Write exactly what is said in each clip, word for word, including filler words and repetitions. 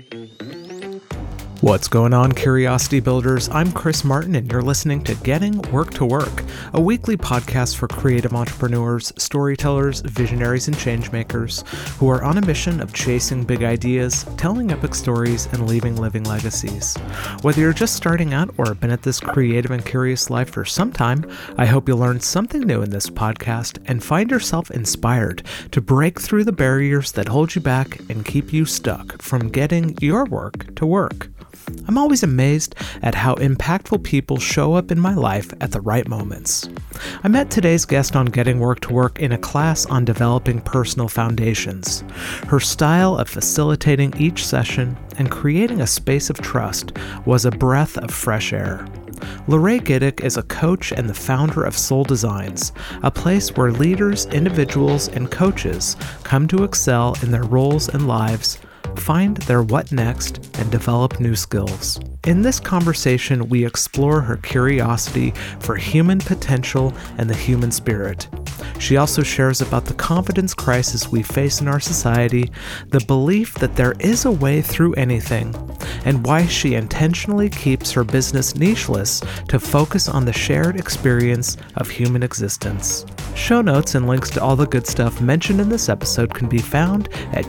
What's going on, Curiosity Builders? I'm Chris Martin, and you're listening to Getting Work to Work, a weekly podcast for creative entrepreneurs, storytellers, visionaries, and changemakers who are on a mission of chasing big ideas, telling epic stories, and leaving living legacies. Whether you're just starting out or have been at this creative and curious life for some time, I hope you'll learn something new in this podcast and find yourself inspired to break through the barriers that hold you back and keep you stuck from getting your work to work. I'm always amazed at how impactful people show up in my life at the right moments. I met today's guest on Getting Work to Work in a class on developing personal foundations. Her style of facilitating each session and creating a space of trust was a breath of fresh air. Lorraine Giddick is a coach and the founder of Soul Designs, a place where leaders, individuals, and coaches come to excel in their roles and lives, find their what next, and develop new skills. In this conversation, we explore her curiosity for human potential and the human spirit. She also shares about the confidence crisis we face in our society, the belief that there is a way through anything, and why she intentionally keeps her business nicheless to focus on the shared experience of human existence. Show notes and links to all the good stuff mentioned in this episode can be found at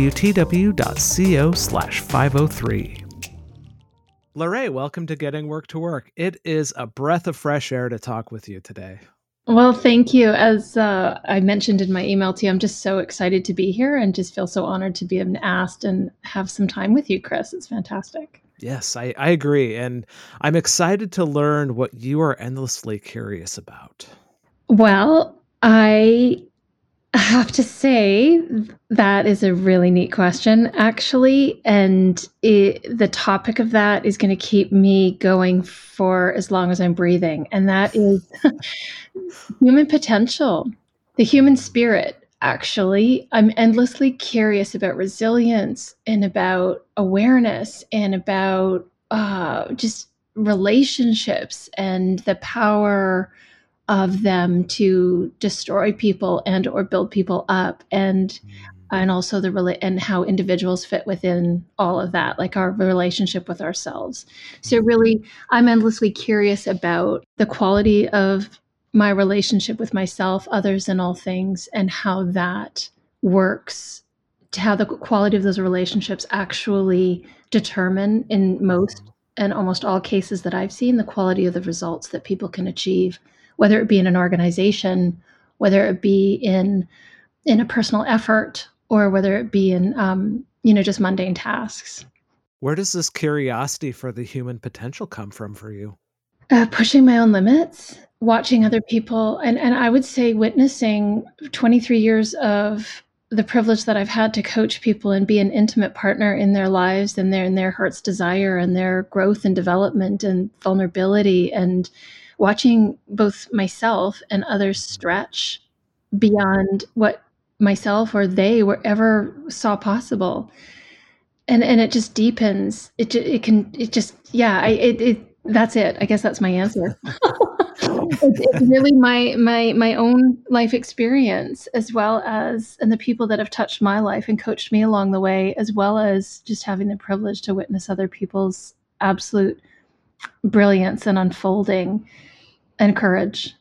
gwtw.co slash 503. Lorraine, welcome to Getting Work to Work. It is a breath of fresh air to talk with you today. Well, thank you. As uh, I mentioned in my email to you, I'm just so excited to be here and just feel so honored to be asked and have some time with you, Chris. It's fantastic. Yes, I, I agree. And I'm excited to learn what you are endlessly curious about. Well, I have to say that is a really neat question, actually. And it, the topic of that is going to keep me going for as long as I'm breathing. And that is human potential, the human spirit, actually. I'm endlessly curious about resilience and about awareness and about uh, just relationships and the power of them to destroy people and or build people up, and and also the rela- and how individuals fit within all of that, like our relationship with ourselves. So really, I'm endlessly curious about the quality of my relationship with myself, others, and all things, and how that works, to how the quality of those relationships actually determine, in most and almost all cases that I've seen, the quality of the results that people can achieve, whether it be in an organization, whether it be in in a personal effort, or whether it be in um, you know, just mundane tasks. Where does this curiosity for the human potential come from for you? Uh, pushing my own limits, watching other people, and and I would say witnessing twenty-three years of the privilege that I've had to coach people and be an intimate partner in their lives and their in their heart's desire and their growth and development and vulnerability, and watching both myself and others stretch beyond what myself or they were ever saw possible. And and it just deepens. It it can, it just, yeah, I, it, it, that's it. I guess that's my answer. It's, it's really my, my, my own life experience, as well as, and the people that have touched my life and coached me along the way, as well as just having the privilege to witness other people's absolute brilliance and unfolding and courage.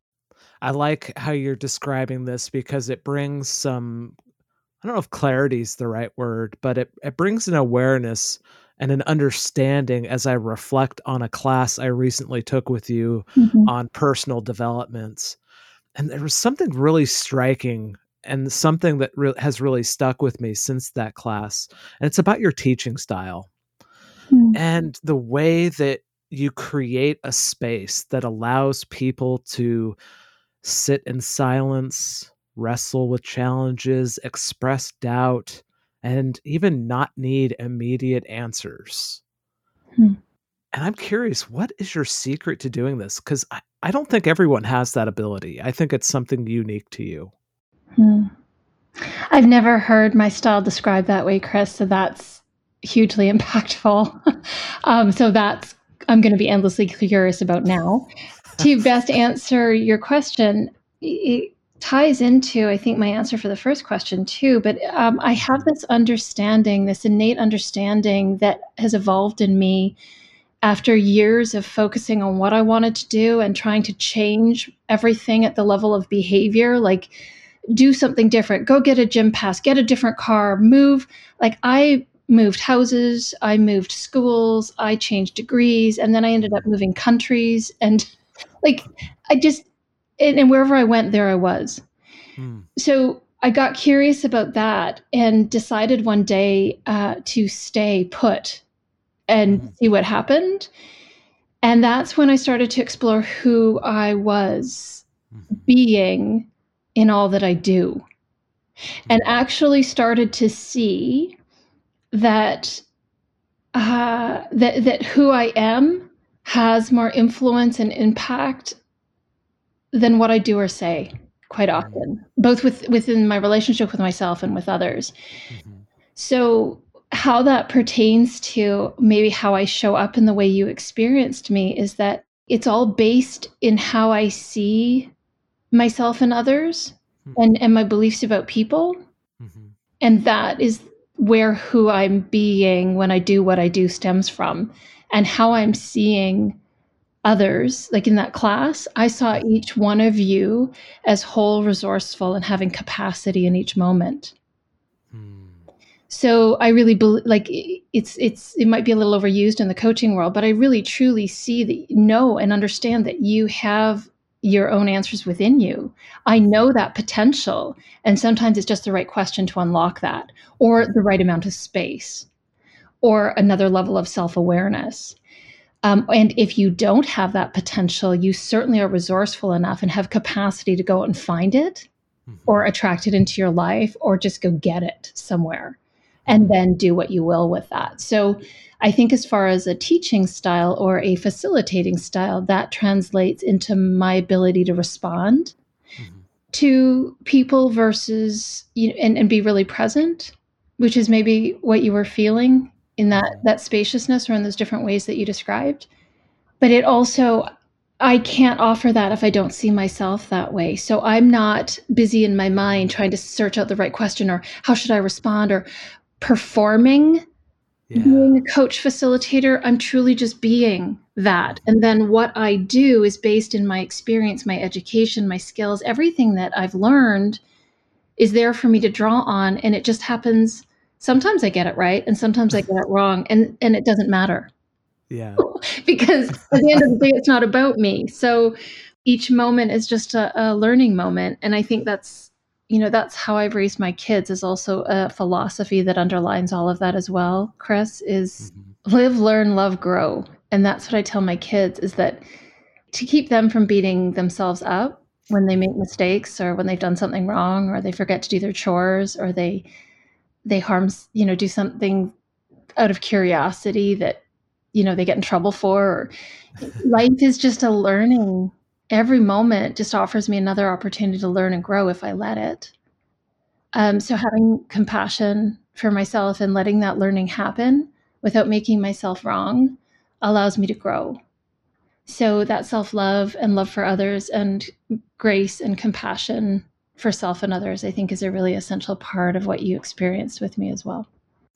I like how you're describing this because it brings some, I don't know if clarity is the right word, but it, it brings an awareness and an understanding as I reflect on a class I recently took with you mm-hmm. on personal developments. And there was something really striking and something that re- has really stuck with me since that class. And it's about your teaching style mm-hmm. and the way that you create a space that allows people to sit in silence, wrestle with challenges, express doubt, and even not need immediate answers. Hmm. And I'm curious, what is your secret to doing this? Because I, I don't think everyone has that ability. I think it's something unique to you. Hmm. I've never heard my style described that way, Chris, so that's hugely impactful. um, so that's, I'm going to be endlessly curious about now. To best answer your question, it, ties into, I think, my answer for the first question too. But um, I have this understanding, this innate understanding that has evolved in me after years of focusing on what I wanted to do and trying to change everything at the level of behavior, like do something different, go get a gym pass, get a different car, move. Like I moved houses, I moved schools, I changed degrees, and then I ended up moving countries. And like, I just, and, and wherever I went, there I was. Mm. So I got curious about that and decided one day uh, to stay put and mm. see what happened. And that's when I started to explore who I was mm. being in all that I do. Mm. And actually started to see that uh, that that who I am has more influence and impact than what I do or say quite often, mm. both with within my relationship with myself and with others. Mm-hmm. So how that pertains to maybe how I show up in the way you experienced me is that it's all based in how I see myself and others mm-hmm. and, and my beliefs about people. Mm-hmm. And that is where who I'm being when I do what I do stems from, and how I'm seeing others. Like in that class, I saw each one of you as whole, resourceful, and having capacity in each moment. Hmm. So I really believe, like it's it's it might be a little overused in the coaching world, but I really truly see that, know and understand that you have your own answers within you. I know that potential, and sometimes it's just the right question to unlock that, or the right amount of space, or another level of self-awareness. Um, and if you don't have that potential, you certainly are resourceful enough and have capacity to go out and find it, mm-hmm. or attract it into your life, or just go get it somewhere, mm-hmm. and then do what you will with that. So I think as far as a teaching style or a facilitating style, that translates into my ability to respond mm-hmm. to people versus, you know, and, and be really present, which is maybe what you were feeling in that, that spaciousness or in those different ways that you described. But it also, I can't offer that if I don't see myself that way. So I'm not busy in my mind trying to search out the right question or how should I respond or performing, yeah. being a coach facilitator. I'm truly just being that. And then what I do is based in my experience, my education, my skills, everything that I've learned is there for me to draw on. And it just happens. Sometimes I get it right, and sometimes I get it wrong, and, and it doesn't matter. Yeah. Because at the end of the day, it's not about me. So each moment is just a, a learning moment. And I think that's, you know, that's how I've raised my kids, is also a philosophy that underlines all of that as well, Chris, is mm-hmm. live, learn, love, grow. And that's what I tell my kids, is that to keep them from beating themselves up when they make mistakes, or when they've done something wrong, or they forget to do their chores, or they they harm, you know, do something out of curiosity that, you know, they get in trouble for. Or life is just a learning. Every moment just offers me another opportunity to learn and grow if I let it. Um, so having compassion for myself and letting that learning happen without making myself wrong allows me to grow. So that self-love and love for others and grace and compassion for self and others, I think, is a really essential part of what you experienced with me as well.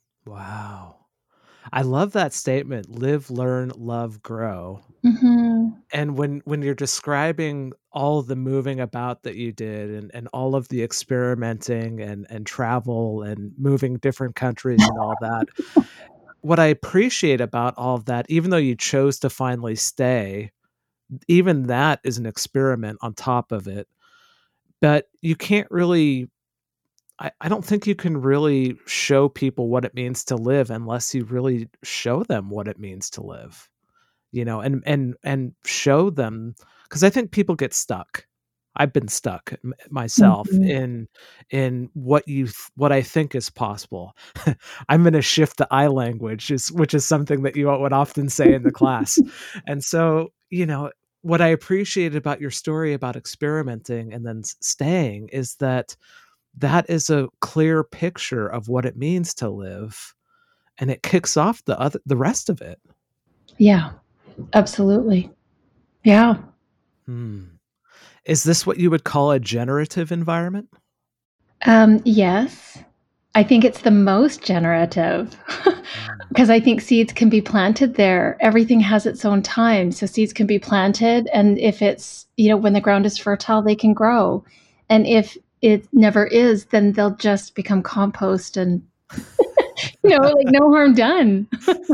Wow. I love that statement, live, learn, love, grow. Mm-hmm. And when, when you're describing all of the moving about that you did, and, and all of the experimenting and, and travel and moving different countries and all that, what I appreciate about all of that, even though you chose to finally stay, even that is an experiment on top of it. But you can't really, I, I don't think you can really show people what it means to live unless you really show them what it means to live, you know, and, and, and show them, because I think people get stuck. I've been stuck m- myself mm-hmm. in, in what you, th- what I think is possible. I'm going to shift the I language, is, which is something that you would often say in the class. And so, you know, what I appreciated about your story about experimenting and then staying is that that is a clear picture of what it means to live, and it kicks off the other, the rest of it. Yeah, absolutely. Yeah. Hmm. Is this what you would call a generative environment? Um, yes. I think it's the most generative Mm. because I think seeds can be planted there. Everything has its own time. So seeds can be planted, and if it's, you know, when the ground is fertile, they can grow. And if it never is, then they'll just become compost and, you know, like no harm done.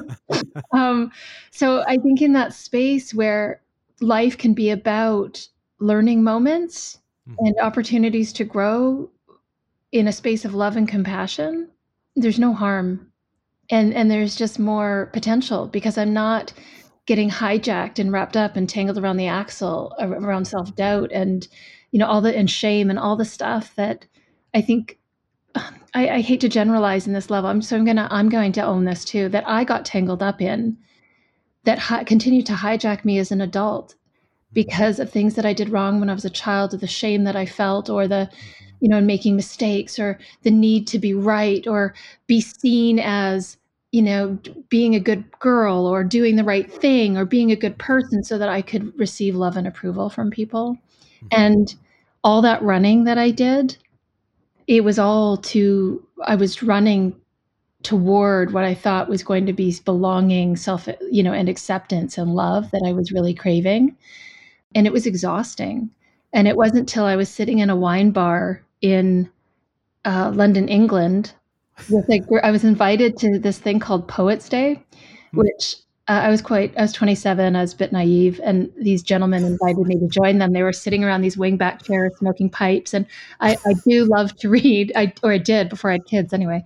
Um, so I think in that space where life can be about learning moments and Mhm. opportunities to grow in a space of love and compassion, there's no harm. And and there's just more potential because I'm not getting hijacked and wrapped up and tangled around the axle ar- around self-doubt and, you know, all the and shame and all the stuff that I think I, I hate to generalize in this level. I'm so I'm gonna I'm going to own this too, that I got tangled up in that hi- continued to hijack me as an adult Mhm. because of things that I did wrong when I was a child, or the shame that I felt, or the, Mhm. you know, making mistakes, or the need to be right, or be seen as, you know, being a good girl, or doing the right thing, or being a good Mhm. person so that I could receive love and approval from people. Mhm. And all that running that I did, it was all to, I was running toward what I thought was going to be belonging, self, you know, and acceptance and love that I was really craving. And it was exhausting. And it Mhm. wasn't till I was sitting in a wine bar in uh, London, England, with a gr- I was invited to this thing called Poets Day, Mhm. which uh, I was quite, I was twenty-seven, I was a bit naive, and these gentlemen invited me to join them. They were sitting around these wingback chairs smoking pipes. And I, I do love to read, I, or I did before I had kids anyway.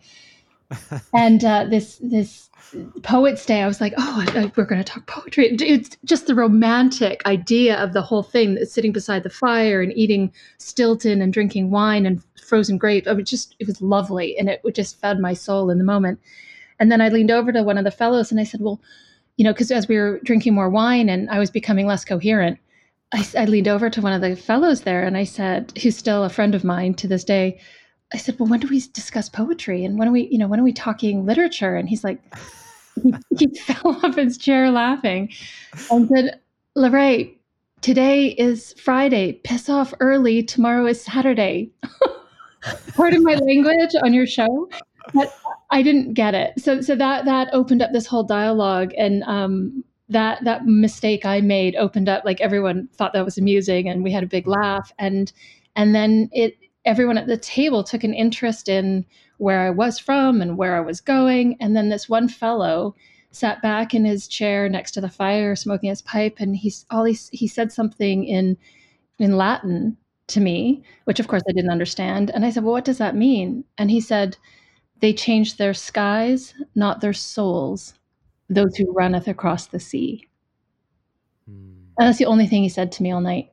And uh, this, this Poets Day, I was like, oh, I, I, we're going to talk poetry. It's just the romantic idea of the whole thing, sitting beside the fire and eating Stilton and drinking wine and frozen grapes. I mean, just, it was lovely. And it just fed my soul in the moment. And then I leaned over to one of the fellows and I said, well, you know, because as we were drinking more wine and I was becoming less coherent, I, I leaned over to one of the fellows there and I said, who's still a friend of mine to this day, I said, well, when do we discuss poetry? And when are we, you know, when are we talking literature? And he's like, he, he fell off his chair laughing and said, Lorraine, today is Friday. Piss off early. Tomorrow is Saturday. Pardon my language on your show, but I didn't get it. So, so that that opened up this whole dialogue, and um, that that mistake I made opened up. Like everyone thought that was amusing, and we had a big Mhm. laugh, and and then it everyone at the table took an interest in where I was from and where I was going, and then this one fellow sat back in his chair next to the fire, smoking his pipe, and he's all he he said something in in Latin to me, which of course I didn't understand. And I said, well, what does that mean? And he said, they change their skies, not their souls, those who runneth across the sea. Mm. And that's the only thing he said to me all night.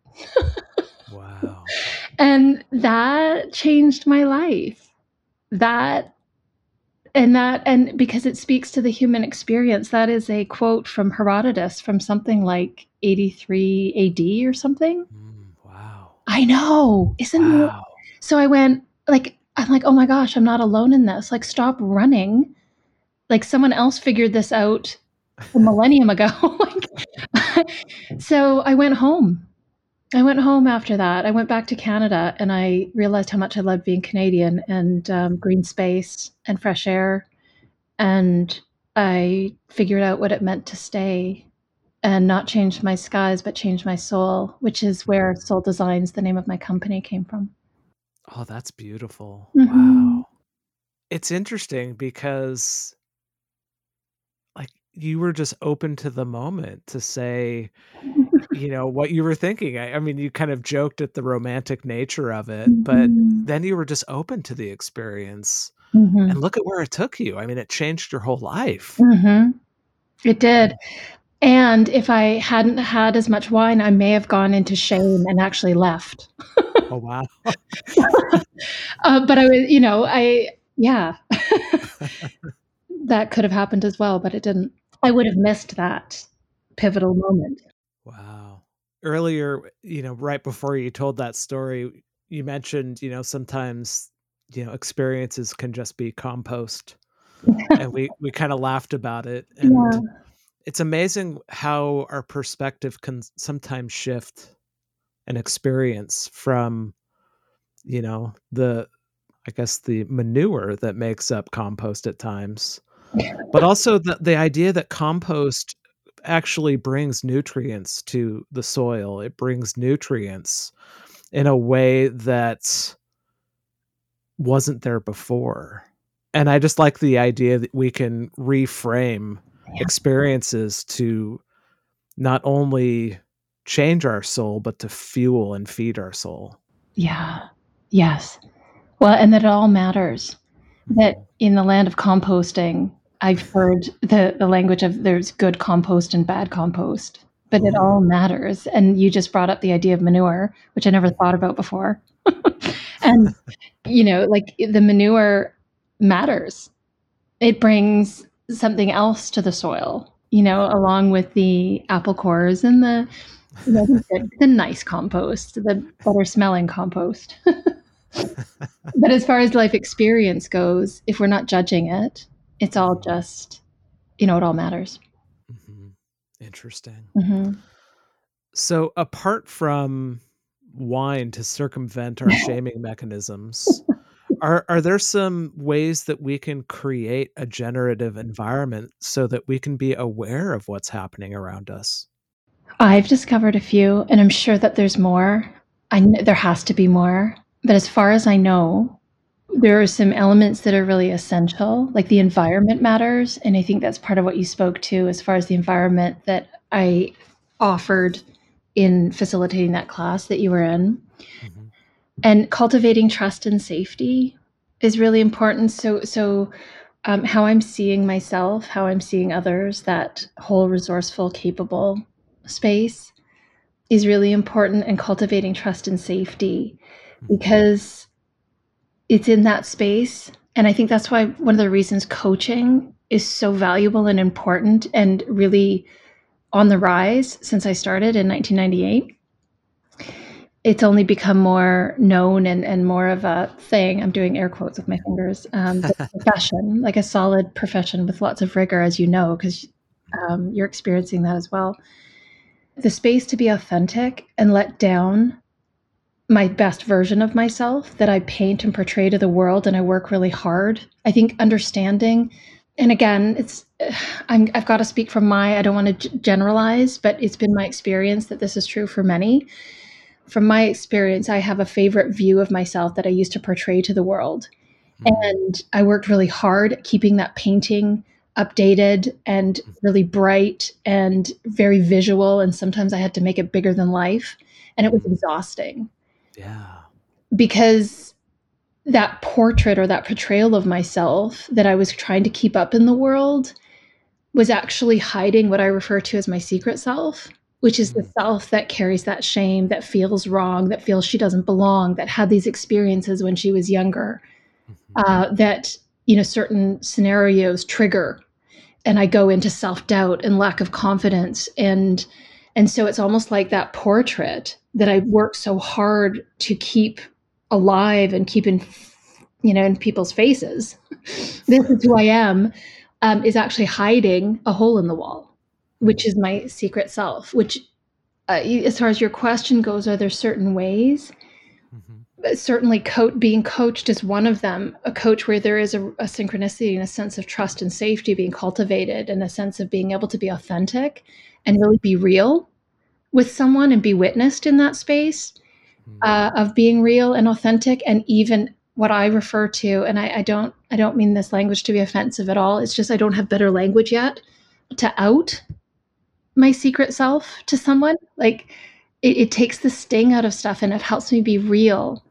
Wow. And that changed my life. That and that and because it speaks to the human experience, that is a quote from Herodotus from something like eighty-three A D or something. Mm. Wow. I know, isn't it? Wow. So I went like I'm like, "Oh my gosh, I'm not alone in this. Like, stop running. Like, someone else figured this out a millennium ago." Like, so I went home. I went home after that. I went back to Canada, and I realized how much I loved being Canadian and, um, green space and fresh air, and I figured out what it meant to stay and not change my skies, but change my soul, which is where Mhm. Soul Designs, the name of my company, came from. Oh, that's beautiful. Mhm. Wow. It's interesting because, like, you were just open to the moment to say, you know, what you were thinking. I I mean, you kind of joked at the romantic nature of it, but Mhm. then you were just open to the experience, and Mhm. look at where it took you. I mean, it changed your whole life. Mhm. It did. Mm. And if I hadn't had as much wine, I may have gone into shame and actually left. Oh, wow. Uh, but I was, you know, I yeah. That could have happened as well, but it didn't. I would have missed that pivotal moment. Wow. Earlier, you know, right before you told that story, you mentioned, you know, sometimes, you know, experiences can just be compost, and we we kinda laughed about it, and Yeah. it's amazing how our perspective can sometimes shift an experience from, you know, the, I guess, the manure that makes up compost at times, but also the, the idea that compost actually brings nutrients to the soil. It brings nutrients in a way that wasn't there before. And I just like the idea that we can reframe Yeah. experiences to not only change our soul, but to fuel and feed our soul. Yeah. Yes. Well, and that it all matters. That in the land of composting, I've heard the, the language of there's good compost and bad compost, but it all matters. And you just brought up the idea of manure, which I never thought about before. And, you know, like the manure matters. It brings something else to the soil, you know, along with the apple cores and the, you know, the, the nice compost, the better smelling compost. But as far as life experience goes, if we're not judging it, it's all just, you know, it all matters. Mm-hmm. Interesting. Mm-hmm. So apart from wine to circumvent our shaming mechanisms, are are there some ways that we can create a generative environment so that we can be aware of what's happening around us? I've discovered a few, and I'm sure that there's more. I kn- there has to be more. But as far as I know, there are some elements that are really essential, like the environment matters. And I think that's part of what you spoke to as far as the environment that I offered in facilitating that class that you were in. Mm-hmm. And cultivating trust and safety is really important. So, so um, how I'm seeing myself, how I'm seeing others, that whole resourceful, capable space is really important, and cultivating trust and safety, because it's in that space. And I think that's why one of the reasons coaching is so valuable and important and really on the rise since I started in nineteen ninety-eight. It's only become more known and, and more of a thing. I'm doing air quotes with my fingers. Um, profession, like a solid profession with lots of rigor, as you know, because um, you're experiencing that as well. The space to be authentic and let down my best version of myself that I paint and portray to the world, and I work really hard. I think understanding, and again, it's I'm, I've got to speak from my, I don't want to g- generalize, but it's been my experience that this is true for many. From my experience, I have a favorite view of myself that I used to portray to the world. Mm-hmm. And I worked really hard at keeping that painting updated and really bright and very visual. And sometimes I had to make it bigger than life. And it was exhausting. Yeah. Because that portrait or that portrayal of myself that I was trying to keep up in the world was actually hiding what I refer to as my secret self, which is the self that carries that shame, that feels wrong, that feels she doesn't belong, that had these experiences when she was younger, uh, that, you know, certain scenarios trigger, and I go into self-doubt and lack of confidence. And, and so it's almost like that portrait that I work so hard to keep alive and keep in, you know, in people's faces. This is who I am, um, is actually hiding a hole in the wall, which is my secret self, which uh, as far as your question goes, are there certain ways? Mm-hmm. Certainly co- being coached is one of them, a coach where there is a, a synchronicity and a sense of trust and safety being cultivated, and a sense of being able to be authentic and really be real with someone and be witnessed in that space uh, of being real and authentic. And even what I refer to, and I, I don't, I don't mean this language to be offensive at all. It's just, I don't have better language yet to out my secret self to someone. Like it, it takes the sting out of stuff, and it helps me be real.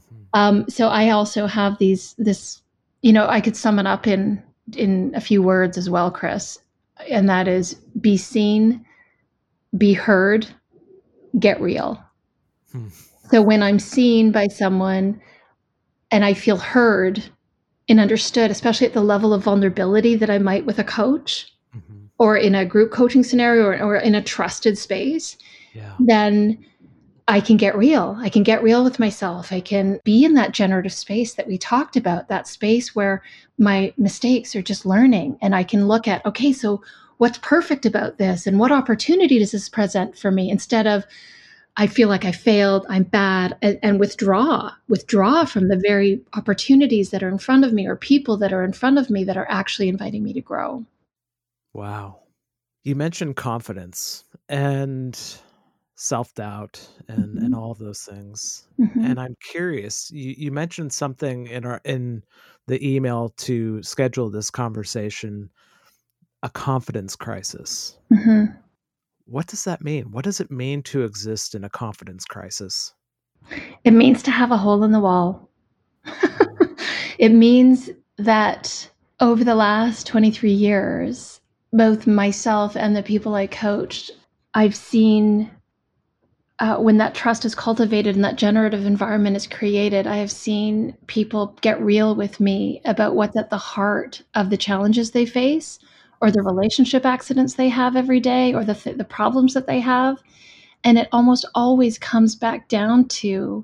Um, so I also have these, this, you know, I could sum it up in, in a few words as well, Chris, and that is be seen, be heard, get real. Hmm. So when I'm seen by someone and I feel heard and understood, especially at the level of vulnerability that I might with a coach, mm-hmm. or in a group coaching scenario, or, or in a trusted space, yeah. then I can get real. I can get real with myself. I can be in that generative space that we talked about, that space where my mistakes are just learning. And I can look at, okay, so what's perfect about this? And what opportunity does this present for me? Instead of, I feel like I failed, I'm bad, and, and withdraw, withdraw from the very opportunities that are in front of me or people that are in front of me that are actually inviting me to grow. Wow. You mentioned confidence and self-doubt and and Mhm. all of those things. Mhm. And I'm curious, you, you mentioned something in our in the email to schedule this conversation, a confidence crisis. Mhm. What does that mean? What does it mean to exist in a confidence crisis? It means to have a hole in the wall. Mm. It means that over the last twenty-three years, both myself and the people I coached, I've seen uh, when that trust is cultivated and that generative environment is created, I have seen people get real with me about what's at the heart of the challenges they face, or the Mhm. relationship accidents they have every day, or the th- the problems that they have, and it almost always comes back down to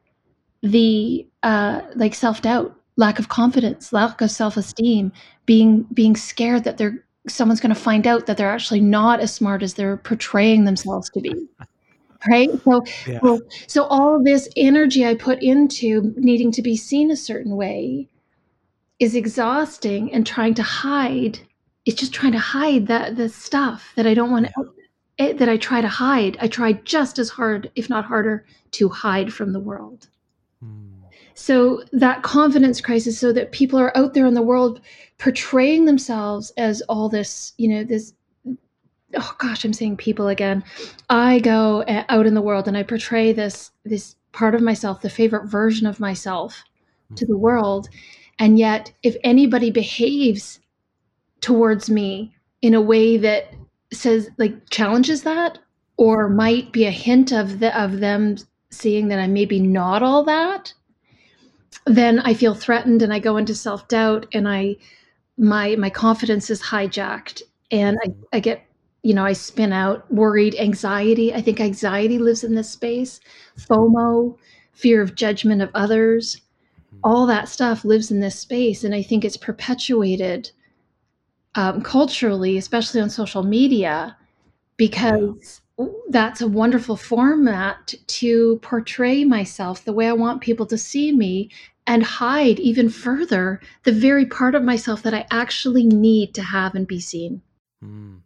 the uh, like self doubt, lack of confidence, lack of self esteem, being being scared that they're someone's going to find out that they're actually not as smart as they're portraying themselves to be. Right? So Yeah. so so all of this energy I put into needing to be seen a certain way is exhausting and trying to hide. It's just trying to hide that the stuff that I don't wanna Yeah. it that I try to hide. I try just as hard, if not harder, to hide from the world. Mm. So that confidence crisis, so that people are out there in the world portraying themselves as all this, you know, this oh gosh, I'm saying people again. I go uh, out in the world and I portray this this part of myself, the favorite version of myself to the Mhm. world. And yet if anybody behaves towards me in a way that says like challenges that or Mhm. might be a hint of the of them seeing that I'm maybe not all that, then I feel threatened and I go into self-doubt and I my my confidence is hijacked and I, Mhm. I get you know I spin out worried anxiety. I think anxiety lives in this space. FOMO, fear of judgment of others, Mhm. all that stuff lives in this space, and I think it's perpetuated um, culturally, especially on social media, Yeah. because that's a wonderful format to portray myself the way I want people to see me and hide even further the very part of myself that I actually need to have and be seen. Mm.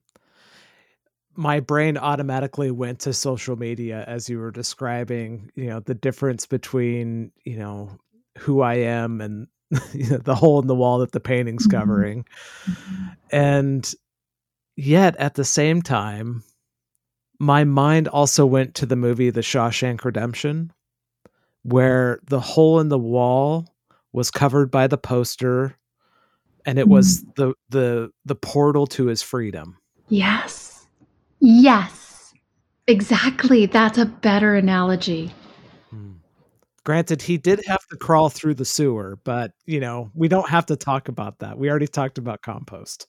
My brain automatically went to social media as you were describing, you know, the difference between, you know, who I am and you know, the hole in the wall that the painting's Mhm. covering. Mhm. And yet at the same time, my mind also went to the movie The Shawshank Redemption, where the hole in the wall was covered by the poster and it was Mm. the the the portal to his freedom. Yes. Yes. Exactly. That's a better analogy. Hmm. Granted, he did have to crawl through the sewer, but, you know, we don't have to talk about that. We already talked about compost.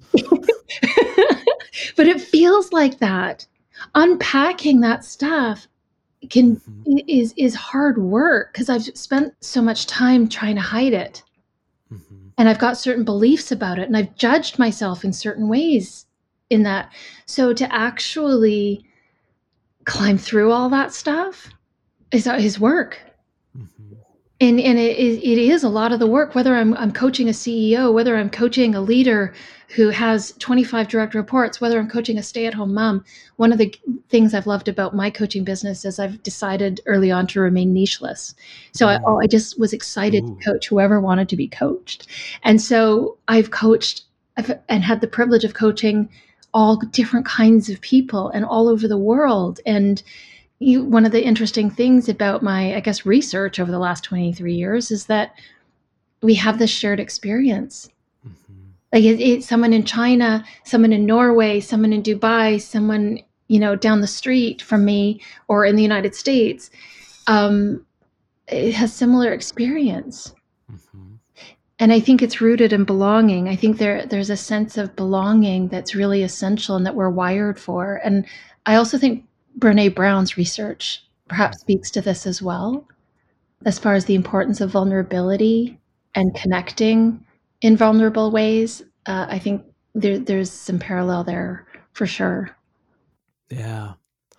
But it feels like that. Unpacking that stuff can Mhm, is is hard work because I've spent so much time trying to hide it, mhm, and I've got certain beliefs about it, and I've judged myself in certain ways in that. So to actually climb through all that stuff is is work. mhm, And and it is it is a lot of the work, whether I'm I'm coaching a C E O, whether I'm coaching a leader who has twenty-five direct reports, whether I'm coaching a stay-at-home mom. One of the things I've loved about my coaching business is I've decided early on to remain nicheless. So I, mm. oh, I just was excited to Ooh, coach whoever wanted to be coached. And so I've coached I've, and had the privilege of coaching all different kinds of people and all over the world. And you, one of the interesting things about my, I guess, research over the last twenty-three years is that we have this shared experience. mhm, Like it, it's someone in China, someone in Norway, someone in Dubai, someone you know down the street from me, or in the United States. Um, it has similar experience, mhm. and I think it's rooted in belonging. I think there there's a sense of belonging that's really essential and that we're wired for. And I also think Brene Brown's research perhaps Mhm, speaks to this as well, as far as the importance of vulnerability and mhm. connecting in vulnerable ways. Uh, I think there, there's some parallel there for sure. Yeah.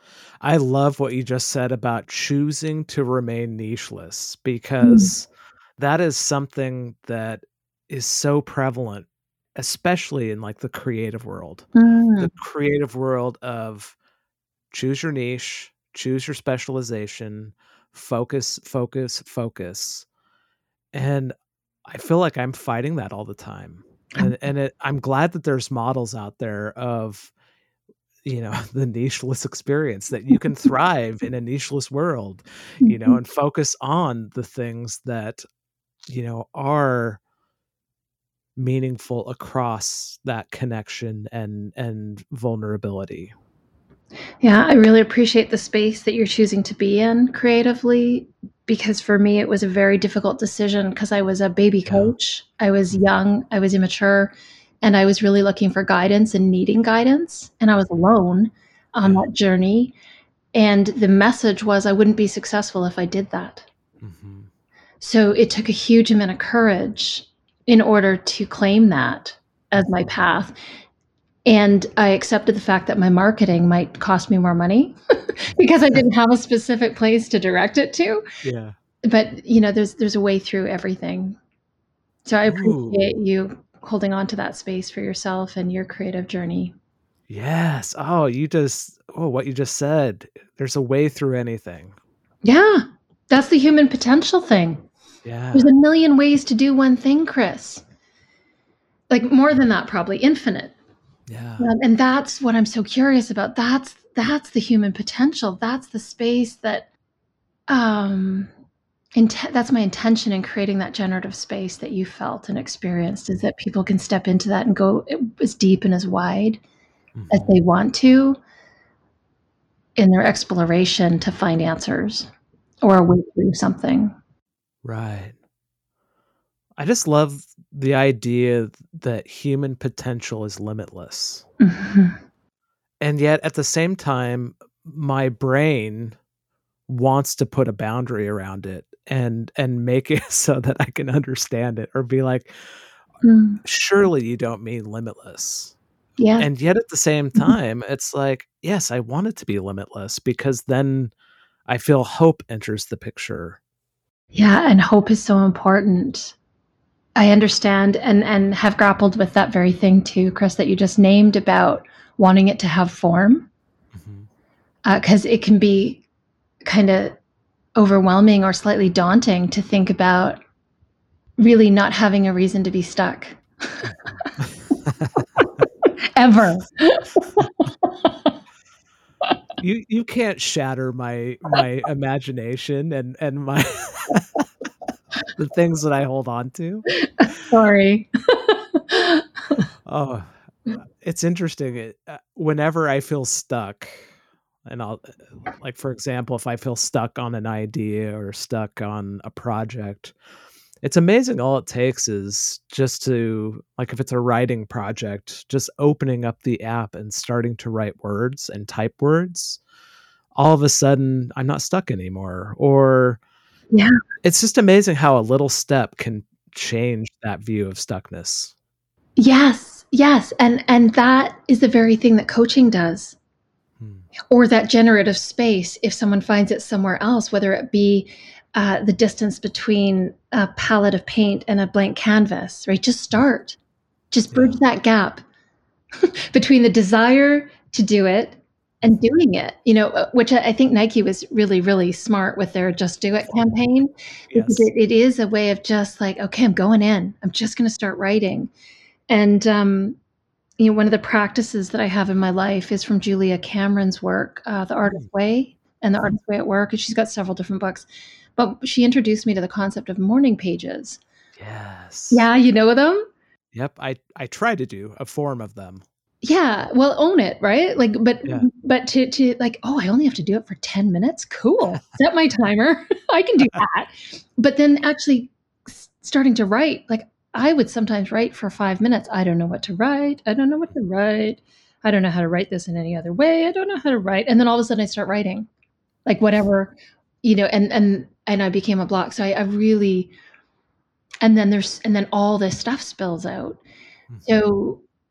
I love what you just said about choosing to remain nicheless, Mm. because that is something that is so prevalent, especially in like the creative world. Mm. The creative world of choose your niche, choose your specialization, focus, focus, focus. And I feel like I'm fighting that all the time. And and it, I'm glad that there's models out there of, you know, the nicheless experience, that you can thrive in a nicheless world, you know, Mhm. and focus on the things that, you know, are meaningful across that connection and and vulnerability. Yeah, I really appreciate the space that you're choosing to be in creatively, because for me, it was a very difficult decision because I was a baby Yeah. coach. I was Mhm. young, I was immature, and I was really looking for guidance and needing guidance, and I was Mhm. alone on Yeah. that journey, and the message was I wouldn't be successful if I did that. Mhm. So it took a huge amount of courage in order to claim that as my Mhm. path. And I accepted the fact that my marketing might cost me more money because I Mhm. didn't have a specific place to direct it to. Yeah. But, you know, there's there's a way through everything. So I appreciate Ooh. you holding on to that space for yourself and your creative journey. Yes. Oh, you just oh, what you just said. There's a way through anything. Yeah, that's the human potential thing. There's Yeah. a million ways to do one thing, Chris. Like, more than that, probably infinite. Yeah. Um, and that's what I'm so curious about. That's that's the human potential. That's the space that, um Int that's my intention in creating that generative space that you felt and experienced, is that people can step into that and go a as deep and as wide as Mhm. they want to in their exploration to find answers or a way through something. Right. I just love the idea that human potential is limitless. Mhm. And yet at the same time, my brain wants to put a boundary around it and and make it so that I can understand it, or be like, Mm. surely you don't mean limitless. Yes. And yet at the same Mhm. time, it's like, yes, I want it to be limitless, because then I feel hope enters the picture. Yeah, and hope is so important. I understand and and have grappled with that very thing too, Chris, that you just named about wanting it to have form, Mhm. because it can be kinda overwhelming or slightly daunting to think about really not having a reason to be stuck. Mhm. Ever. You you can't shatter my my imagination and and my the things that I hold on to. Sorry. Oh, uh, it's interesting, it uh, whenever I feel stuck, and I'll uh, like, for example, if I feel stuck on an idea or stuck on a project, it's amazing all it takes is just to like, if it's a writing project, just opening up the app and starting to write words and type words, all of a sudden, I'm not stuck anymore. Or Yeah. it's just amazing how a little step can change that view of stuckness. Yes, yes, and and that is the very thing that coaching does, Hmm. or that generative space if someone finds it somewhere else, whether it be, uh, the distance between a palette of paint and a blank canvas, right? Just start. Just bridge Yeah. that gap between the desire to do it and Mhm. doing it, you know, uh, which I I think Nike was really, really smart with their "Just Do It" campaign, because Yes. it it is a way of just like, "Okay, I'm going in. I'm just gonna start writing." And, um, you know, one of the practices that I have in my life is from Julia Cameron's work, uh, The Mm. Artist's Way and The Mhm. Artist's Way at Work, and she's got several different books, but she introduced me to the concept of morning pages. Yes. Yeah, you know them? Yep, I I try to do a form of them. Yeah, well, own it, right? Like, but Yeah. but to to like, "Oh, I only have to do it for ten minutes? Cool. Set my timer. I can do that." But then actually s starting to write, like, I would sometimes write for five minutes. I don't know what to write. I don't know what to write. I don't know how to write this in any other way. I don't know how to write. And then all of a sudden I start writing, like whatever, you know, and and and I became a block. So I I really, and then there's and then all this stuff spills out. Mhm. So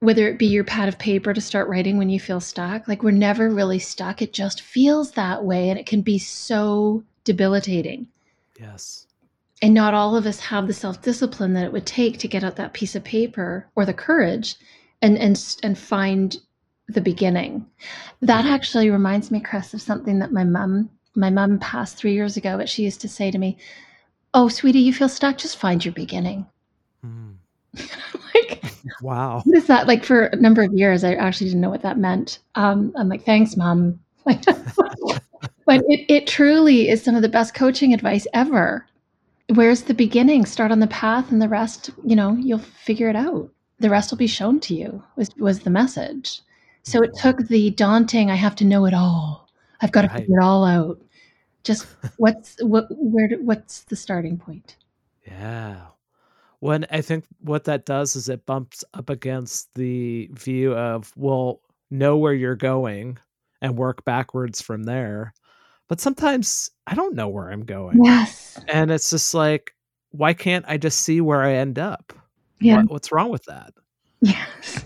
whether it be your pad of paper to start writing when you feel stuck, like we're never really stuck. It just feels that way, and it can be so debilitating. Yes. And not all of us have the self-discipline that it would take to get out that piece of paper or the courage and and and find the beginning. That actually reminds me, Chris, of something that my mom my mom passed three years ago, but she used to say to me, "Oh, sweetie, you feel stuck? Just find your beginning." Mm. Like, wow. What is that? Like, for a number of years, I actually didn't know what that meant. Um, I'm like, thanks, Mom. But it, it truly is some of the best coaching advice ever. Where's the beginning? Start on the path, and the rest, you know, you'll figure it out. The rest will be shown to you, was, was the message. So it took the daunting, I have to know it all. I've got to Right. figure it all out. Just what's what where what's the starting point? Yeah. When I think what that does is it bumps up against the view of, well, know where you're going and work backwards from there. But sometimes I don't know where I'm going. Yes. And it's just like, why can't I just see where I end up? Yeah. What, what's wrong with that? Yes.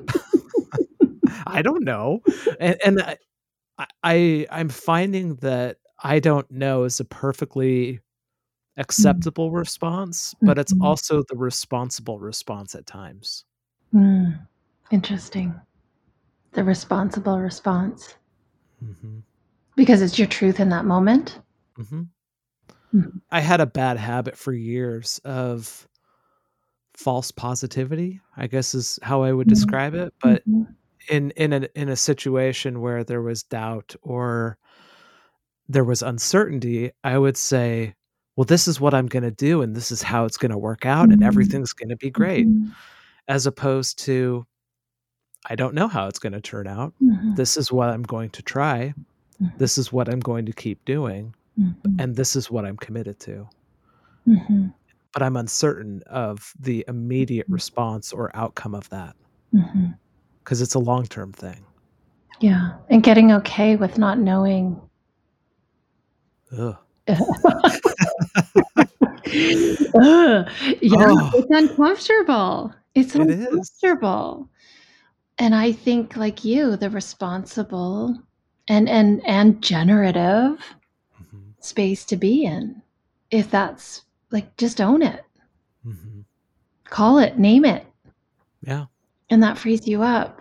I don't know. And, and I, I, I'm finding that I don't know is a perfectly acceptable mm. response, but it's mm-hmm. also the responsible response at times. Mm. Interesting. The responsible response. Mm-hmm. Because it's your truth in that moment. Mm-hmm. Mm-hmm. I had a bad habit for years of false positivity, I guess is how I would mm-hmm. describe it. But mm-hmm. in in a in a situation where there was doubt or there was uncertainty, I would say, well, this is what I'm going to do, and this is how it's going to work out, mm-hmm. and everything's going to be great. Mm-hmm. As opposed to, I don't know how it's going to turn out. Mm-hmm. This is what I'm going to try. Mm-hmm. This is what I'm going to keep doing. Mm-hmm. And this is what I'm committed to. Mm-hmm. But I'm uncertain of the immediate response or outcome of that. Mm-hmm. Because it's a long-term thing. Yeah. And getting okay with not knowing. Ugh. Ugh. Yeah, oh. It's uncomfortable. It's it uncomfortable. Is. And I think, like you, the responsible and and and generative mm-hmm. space to be in. If that's like, just own it. Mm-hmm. Call it, name it. Yeah. And that frees you up.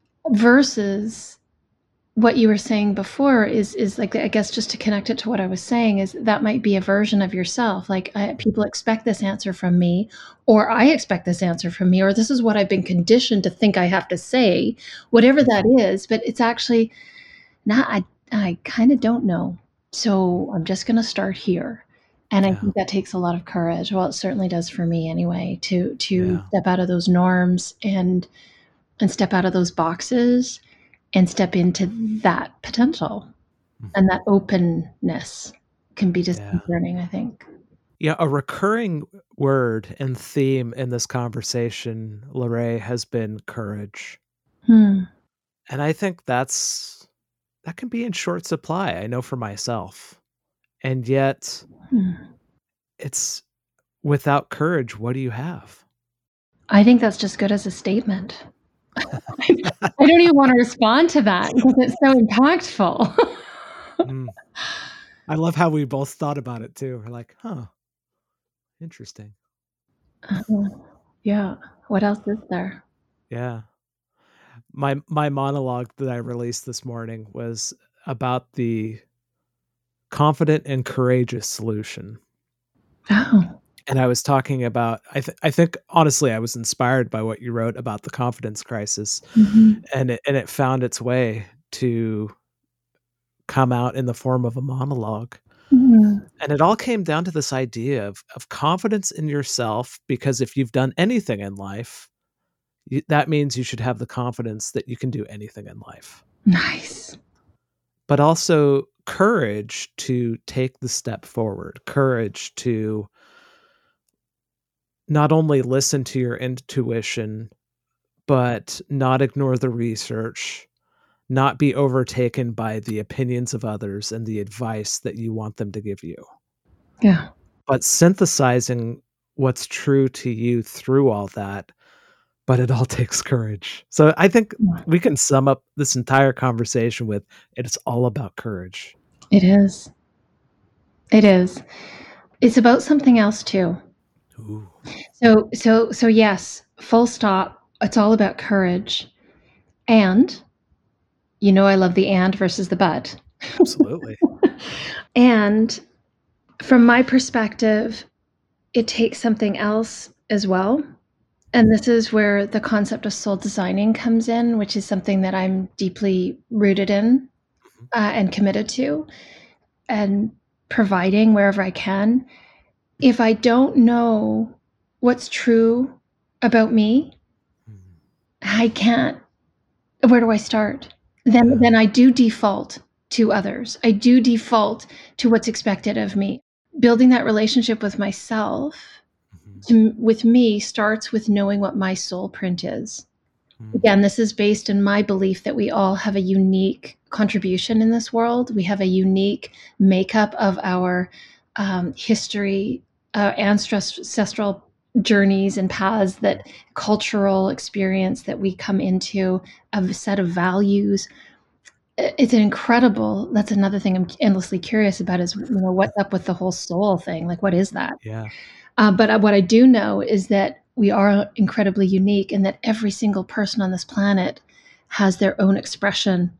Versus what you were saying before is is like, I guess just to connect it to what I was saying, is that might be a version of yourself. Like, I, people expect this answer from me, or I expect this answer from me, or this is what I've been conditioned to think I have to say, whatever that is. But it's actually not, I, I kind of don't know. So I'm just going to start here. And yeah. I think that takes a lot of courage. Well, it certainly does for me anyway, to, to yeah. step out of those norms and, and step out of those boxes and step into that potential. Mm-hmm. And that openness can be disconcerting, yeah. I think. Yeah, a recurring word and theme in this conversation, Lorraine, has been courage. Hmm. And I think that's that can be in short supply, I know for myself. And yet, hmm. it's without courage, what do you have? I think that's just good as a statement. I don't even want to respond to that because it's so impactful. mm. I love how we both thought about it too. We're like, huh, interesting. Uh, yeah. What else is there? Yeah. My my monologue that I released this morning was about the confident and courageous solution. Oh. And I was talking about, I, th- I think, honestly, I was inspired by what you wrote about the confidence crisis. Mm-hmm. And it, and it found its way to come out in the form of a monologue. Mm-hmm. And it all came down to this idea of, of confidence in yourself, because if you've done anything in life, you, that means you should have the confidence that you can do anything in life. Nice. But also courage to take the step forward, courage to not only listen to your intuition, but not ignore the research, not be overtaken by the opinions of others and the advice that you want them to give you. Yeah. But synthesizing what's true to you through all that, but it all takes courage. So I think we can sum up this entire conversation with it's all about courage. It is. It is. It's about something else too. Ooh. So, so, so yes, full stop. It's all about courage. And, you know, I love the and versus the but. Absolutely. And from my perspective, it takes something else as well. And this is where the concept of soul designing comes in, which is something that I'm deeply rooted in uh, and committed to and providing wherever I can. If I don't know what's true about me, I can't. Where do I start? Then, Yeah. then I do default to others. I do default to what's expected of me. Building that relationship with myself, mm-hmm. to, with me, starts with knowing what my soul print is. Mm-hmm. Again, this is based in my belief that we all have a unique contribution in this world. We have a unique makeup of our um, history, uh, ancestral journeys and paths, that cultural experience that we come into, a set of values. It's an incredible, that's another thing I'm endlessly curious about is, you know, what's up with the whole soul thing? Like, what is that? Yeah. Uh, but what I do know is that we are incredibly unique, and that every single person on this planet has their own expression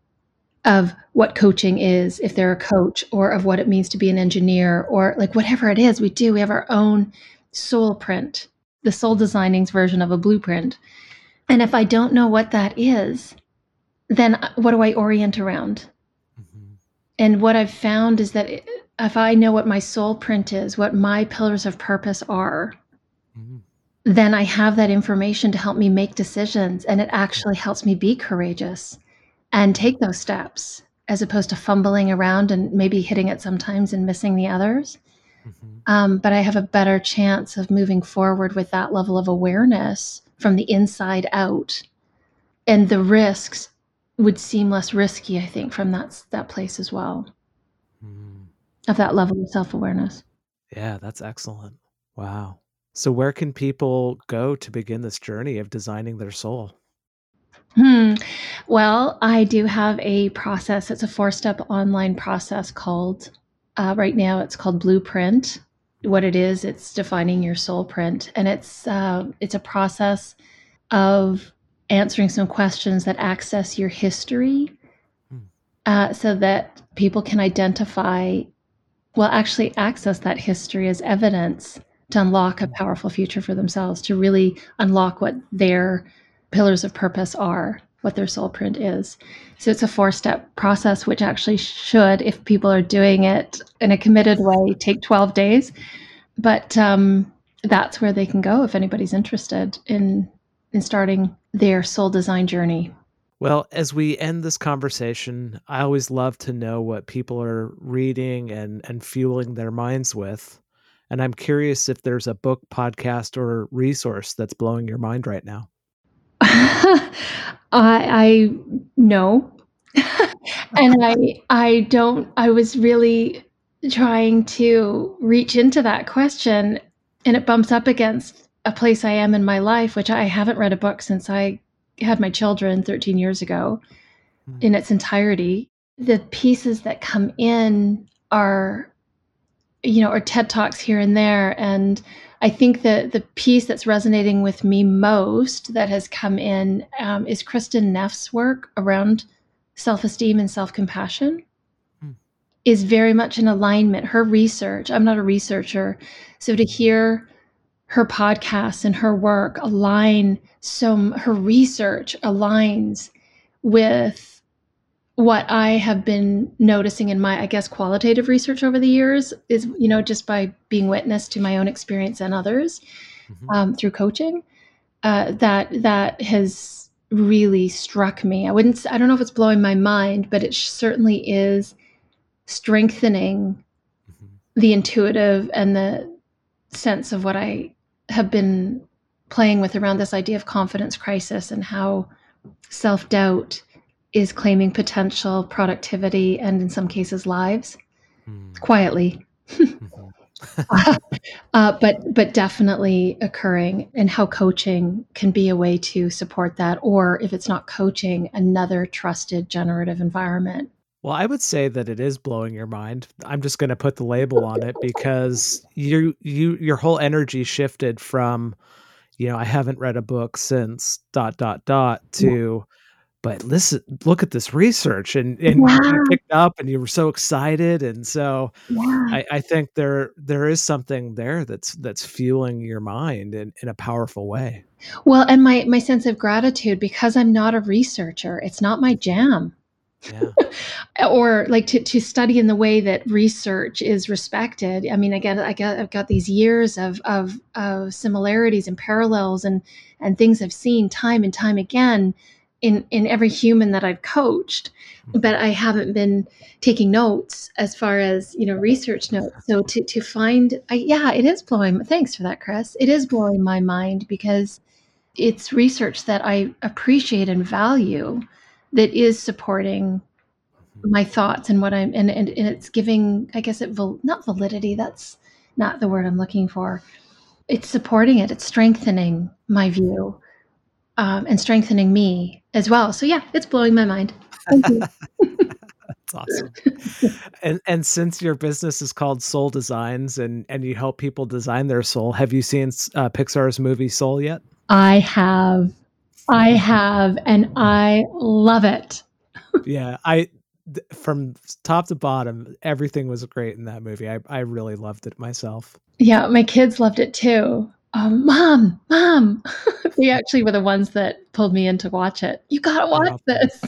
of what coaching is, if they're a coach, or of what it means to be an engineer, or like whatever it is we do, we have our own soul print, the soul designing's version of a blueprint. And if I don't know what that is, then what do I orient around? Mm-hmm. And what I've found is that if I know what my soul print is, what my pillars of purpose are, mm-hmm. then I have that information to help me make decisions. And it actually helps me be courageous and take those steps, as opposed to fumbling around and maybe hitting it sometimes and missing the others. Mm-hmm. Um, but I have a better chance of moving forward with that level of awareness from the inside out. And the risks would seem less risky, I think, from that, that place as well, mm. of that level of self-awareness. Yeah, that's excellent. Wow. So where can people go to begin this journey of designing their soul? Hmm. Well, I do have a process. It's a four-step online process called, uh, right now it's called Blueprint. What it is, it's defining your soul print. And it's uh, it's a process of answering some questions that access your history, uh, so that people can identify, well, actually access that history as evidence to unlock a powerful future for themselves, to really unlock what their pillars of purpose are, what their soul print is. So it's a four-step process, which actually should, if people are doing it in a committed way, take twelve days. But um, that's where they can go if anybody's interested in in starting their soul design journey. Well, as we end this conversation, I always love to know what people are reading and, and fueling their minds with. And I'm curious if there's a book, podcast, or resource that's blowing your mind right now. I, I know. And I I don't, I was really trying to reach into that question, and it bumps up against a place I am in my life, which I haven't read a book since I had my children thirteen years ago mm. in its entirety. The pieces that come in are, you know, are TED Talks here and there. And I think that the piece that's resonating with me most that has come in um, is Kristin Neff's work around self-esteem and self-compassion. Hmm. Is very much in alignment. Her research, I'm not a researcher, so to hear her podcasts and her work align, so her research aligns with what I have been noticing in my, I guess, qualitative research over the years, is, you know, just by being witness to my own experience and others mm-hmm. um, through coaching, uh, that that has really struck me. I wouldn't, I don't know if it's blowing my mind, but it certainly is strengthening mm-hmm. the intuitive and the sense of what I have been playing with around this idea of confidence crisis, and how self-doubt is claiming potential, productivity, and in some cases lives mm. quietly. Mm-hmm. uh, but but definitely occurring, and how coaching can be a way to support that, or if it's not coaching, another trusted generative environment. Well, I would say that it is blowing your mind. I'm just going to put the label on it because you you your whole energy shifted from, you know, I haven't read a book since dot dot dot to, but listen, look at this research, and and Yeah. you picked up and you were so excited, and so Yeah. I, I think there there is something there that's that's fueling your mind in, in a powerful way. Well, and my my sense of gratitude, because I'm not a researcher, it's not my jam. Yeah. Or like to, to study in the way that research is respected. I mean, again, I got, I've got these years of, of, of similarities and parallels and, and things I've seen time and time again in, in every human that I've coached, but I haven't been taking notes as far as, you know, research notes. So to, to find, I, yeah, it is blowing. Thanks for that, Chris. It is blowing my mind because it's research that I appreciate and value that is supporting my thoughts and what I'm, and, and, and it's giving, I guess it, not validity, that's not the word I'm looking for. It's supporting it. It's strengthening my view, um, and strengthening me as well. So yeah, it's blowing my mind. Thank you. That's awesome. And and since your business is called Soul Designs, and and you help people design their soul, have you seen uh, Pixar's movie Soul yet? I have, I have, and I love it. Yeah, I th- from top to bottom, everything was great in that movie. I I really loved it myself. Yeah, my kids loved it too. Um, mom, mom. They actually were the ones that pulled me in to watch it. You gotta watch this.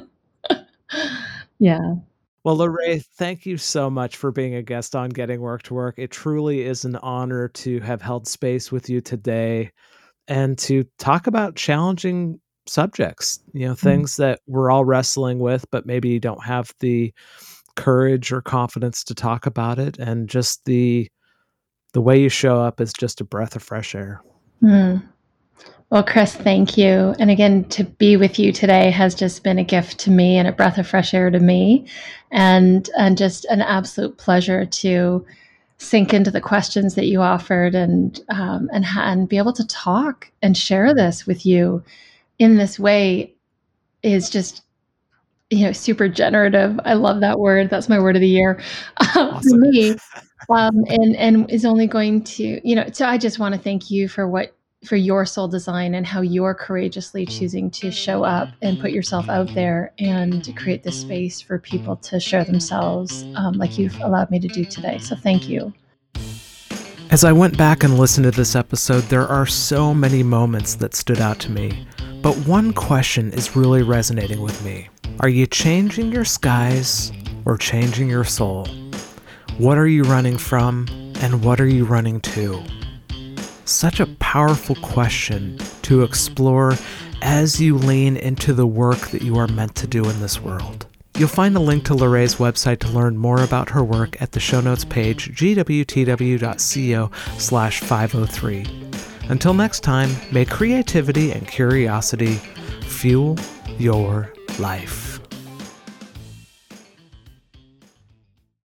Yeah. Well, Lorraine, thank you so much for being a guest on Getting Work to Work. It truly is an honor to have held space with you today and to talk about challenging subjects, you know, things that we're all wrestling with, but maybe you don't have the courage or confidence to talk about it. And just the the way you show up is just a breath of fresh air. Mm. Well, Chris, thank you. And again, to be with you today has just been a gift to me and a breath of fresh air to me, and and just an absolute pleasure to sink into the questions that you offered, and um, and and be able to talk and share this with you in this way is just, you know, super generative. I love that word. That's my word of the year Awesome. for me, um, and and is only going to, you know. So I just want to thank you for what. for your soul design and how you're courageously choosing to show up and put yourself out there and to create this space for people to share themselves, um, like you've allowed me to do today. So thank you. As I went back and listened to this episode, there are so many moments that stood out to me, but one question is really resonating with me. Are you changing your skies or changing your soul? What are you running from and what are you running to? Such a powerful question to explore as you lean into the work that you are meant to do in this world. You'll find a link to Lorraine's website to learn more about her work at the show notes page, g w t w dot co slash five oh three. Until next time, may creativity and curiosity fuel your life.